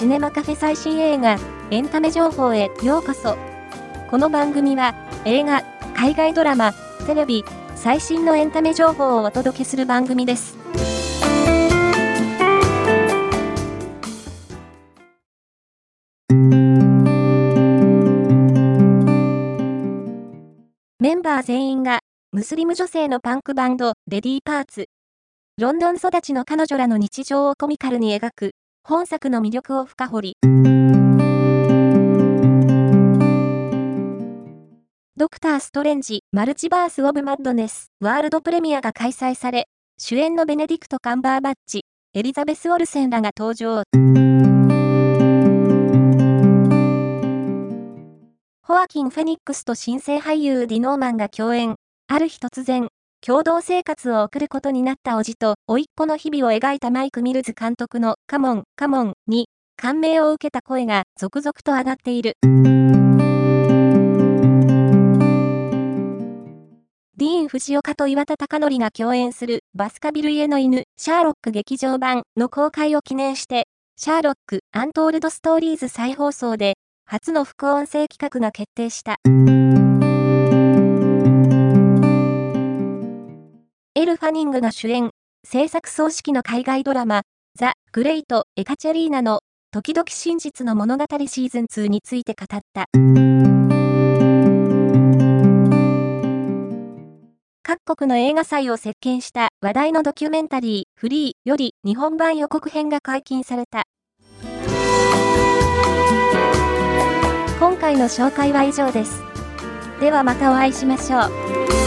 シネマカフェ最新映画、エンタメ情報へようこそ。この番組は、映画、海外ドラマ、テレビ、最新のエンタメ情報をお届けする番組です。メンバー全員が、ムスリム女性のパンクバンド、レディーパーツ。ロンドン育ちの彼女らの日常をコミカルに描く、本作の魅力を深掘り。ドクター・ストレンジ・マルチバース・オブ・マッドネス・ワールドプレミアが開催され、主演のベネディクト・カンバーバッチ、エリザベス・オルセンらが登場。ホアキン・フェニックスと新星俳優ディノーマンが共演。ある日突然、共同生活を送ることになった叔父と甥っ子の日々を描いたマイク・ミルズ監督のカモン、カモンに感銘を受けた声が続々と上がっている。ディーン・フジオカと岩田貴則が共演するバスカビル家の犬、シャーロック劇場版の公開を記念して、シャーロック・アントールド・ストーリーズ再放送で、初の副音声企画が決定した。エル・ファニングが主演、制作総指揮の海外ドラマ、ザ・グレイト・エカチェリーナの時々真実の物語シーズン2について語った。各国の映画祭を席巻した話題のドキュメンタリー、フリーより日本版予告編が解禁された。今回の紹介は以上です。ではまたお会いしましょう。